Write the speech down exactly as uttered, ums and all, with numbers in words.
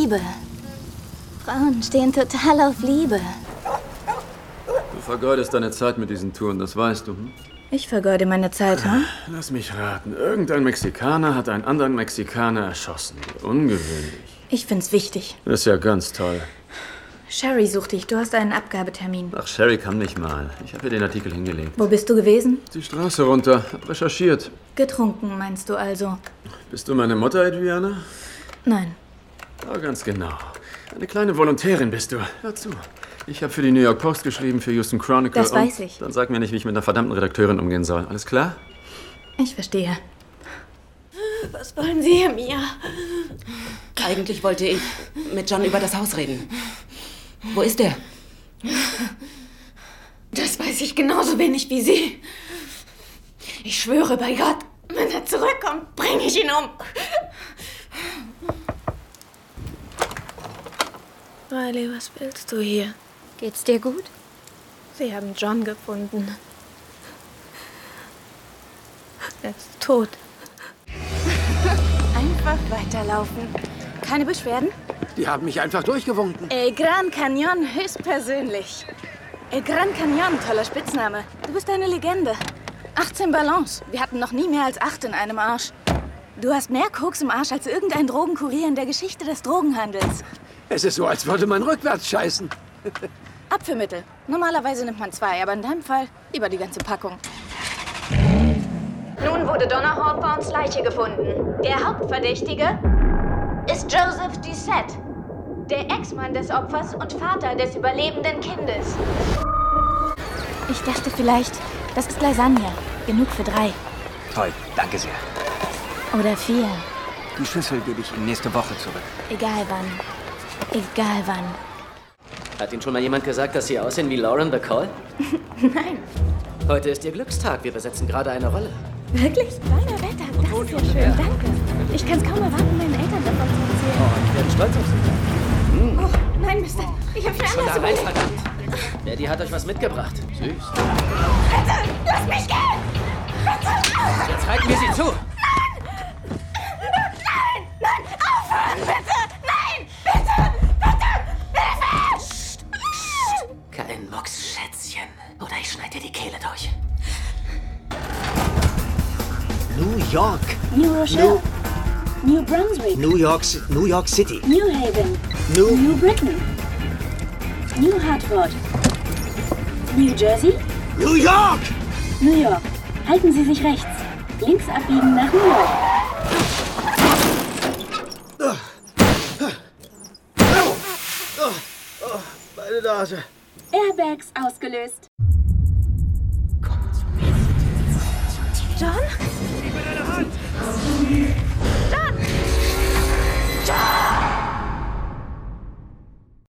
Liebe. Frauen stehen total auf Liebe. Du vergeudest deine Zeit mit diesen Touren, das weißt du, hm? Ich vergeude meine Zeit, hm? Lass mich raten. Irgendein Mexikaner hat einen anderen Mexikaner erschossen. Ungewöhnlich. Ich find's wichtig. Das ist ja ganz toll. Sherry sucht dich. Du hast einen Abgabetermin. Ach, Sherry kann nicht mal. Ich habe ihr den Artikel hingelegt. Wo bist du gewesen? Die Straße runter. Hab recherchiert. Getrunken, meinst du also? Bist du meine Mutter, Adriana? Nein. Oh, ganz genau. Eine kleine Volontärin bist du. Hör zu. Ich habe für die New York Post geschrieben, für Houston Chronicle. Das weiß ich. Dann sag mir nicht, wie ich mit einer verdammten Redakteurin umgehen soll. Alles klar? Ich verstehe. Was wollen Sie, Herr Mia? Eigentlich wollte ich mit John über das Haus reden. Wo ist er? Das weiß ich genauso wenig wie Sie. Ich schwöre bei Gott, wenn er zurückkommt, bringe ich ihn um. Riley, was willst du hier? Geht's dir gut? Sie haben John gefunden. Er ist tot. Einfach weiterlaufen. Keine Beschwerden? Die haben mich einfach durchgewunken. El Gran Cañón höchstpersönlich. El Gran Cañón, toller Spitzname. Du bist eine Legende. achtzehn Ballons. Wir hatten noch nie mehr als acht in einem Arsch. Du hast mehr Koks im Arsch als irgendein Drogenkurier in der Geschichte des Drogenhandels. Es ist so, als würde man rückwärts scheißen. Abführmittel. Normalerweise nimmt man zwei, aber in deinem Fall lieber die ganze Packung. Nun wurde Donna Hawthorns Leiche gefunden. Der Hauptverdächtige ist Joseph Doucette, der Ex-Mann des Opfers und Vater des überlebenden Kindes. Ich dachte vielleicht, das ist Lasagne. Genug für drei. Toll, danke sehr. Oder vier. Die Schlüssel gebe ich Ihnen nächste Woche zurück. Egal wann. Egal wann. Hat Ihnen schon mal jemand gesagt, dass Sie aussehen wie Lauren Bacall? Nein. Heute ist Ihr Glückstag. Wir besetzen gerade eine Rolle. Wirklich? Kleiner Wetter, das ist ja schön, danke. Ich kann es kaum erwarten, meinen Eltern davon zu erzählen. Oh, die werden stolz auf Sie sein. Oh, nein, Mister. Ich habe für Schon anders da rein, überlegt. verdammt. Daddy hat euch was mitgebracht. Süß. Bitte, lass mich gehen! Bitte! Jetzt halten wir Sie zu. Nein! Nein! Aufhören, bitte! Nein! Bitte! Bitte! Hilfe! Psst. Psst. Kein Mucks, Schätzchen. Oder ich schneide dir die Kehle durch. New York. New Rochelle. New Brunswick. New York, Ci- New York City. New Haven. New... New Britain. New Hartford. New Jersey. New York! New York. Halten Sie sich rechts. Links abbiegen nach New York. Meine Nase. Airbags ausgelöst. John?